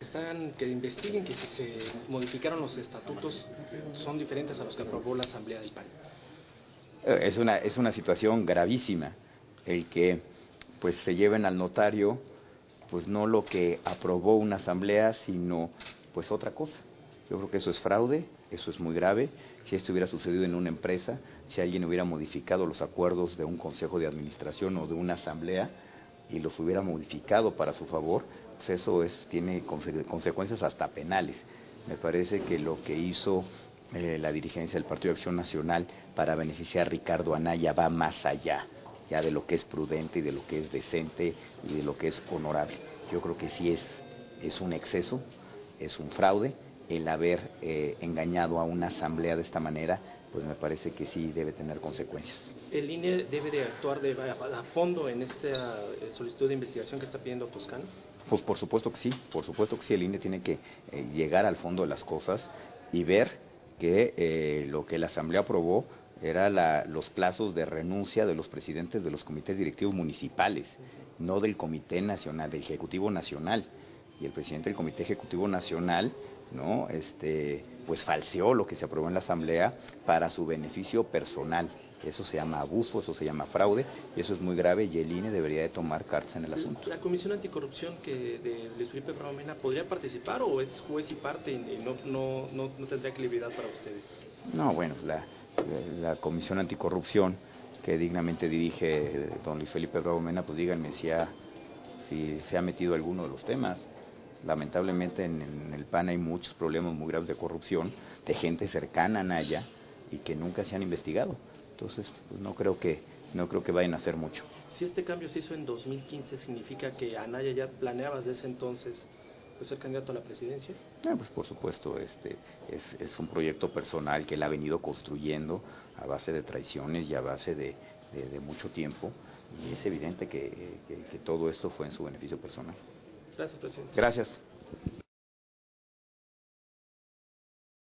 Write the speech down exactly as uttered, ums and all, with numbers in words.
están que investiguen que si se modificaron los estatutos son diferentes a los que aprobó la Asamblea del P A N. Es una, es una situación gravísima el que pues se lleven al notario pues no lo que aprobó una asamblea, sino pues otra cosa. Yo creo que eso es fraude, eso es muy grave. Si esto hubiera sucedido en una empresa, si alguien hubiera modificado los acuerdos de un consejo de administración o de una asamblea y los hubiera modificado para su favor, pues eso es, tiene conse- consecuencias hasta penales. Me parece que lo que hizo eh, la dirigencia del Partido de Acción Nacional para beneficiar a Ricardo Anaya va más allá ya de lo que es prudente y de lo que es decente y de lo que es honorable. Yo creo que sí es, es un exceso, es un fraude el haber eh, engañado a una asamblea de esta manera, pues me parece que sí debe tener consecuencias. ¿El I N E debe de actuar de, a, a fondo en esta solicitud de investigación que está pidiendo Toscano? Pues por supuesto que sí, por supuesto que sí, el I N E tiene que eh, llegar al fondo de las cosas y ver que eh, lo que la asamblea aprobó era la, los plazos de renuncia de los presidentes de los comités directivos municipales, no del Comité Nacional, del Ejecutivo Nacional. Y el presidente del Comité Ejecutivo Nacional, ¿no? Este, pues falseó lo que se aprobó en la asamblea para su beneficio personal. Eso se llama abuso, eso se llama fraude, y eso es muy grave y el I N E debería de tomar cartas en el asunto. ¿La Comisión Anticorrupción que de Luis Felipe Bravo Mena podría participar o es juez y parte y no, no, no, no tendría credibilidad para ustedes? No, bueno, la, la Comisión Anticorrupción que dignamente dirige don Luis Felipe Bravo Mena, pues díganme si, ha, si se ha metido alguno de los temas. Lamentablemente en, en el P A N hay muchos problemas muy graves de corrupción, de gente cercana a Anaya y que nunca se han investigado. Entonces, pues no creo que no creo que vayan a hacer mucho. Si este cambio se hizo en dos mil quince, ¿significa que Anaya ya planeaba desde ese entonces pues, ser candidato a la presidencia? Ah, pues por supuesto, este es, es un proyecto personal que él ha venido construyendo a base de traiciones y a base de, de, de mucho tiempo, y es evidente que, que, que todo esto fue en su beneficio personal. Gracias, presidente. Gracias.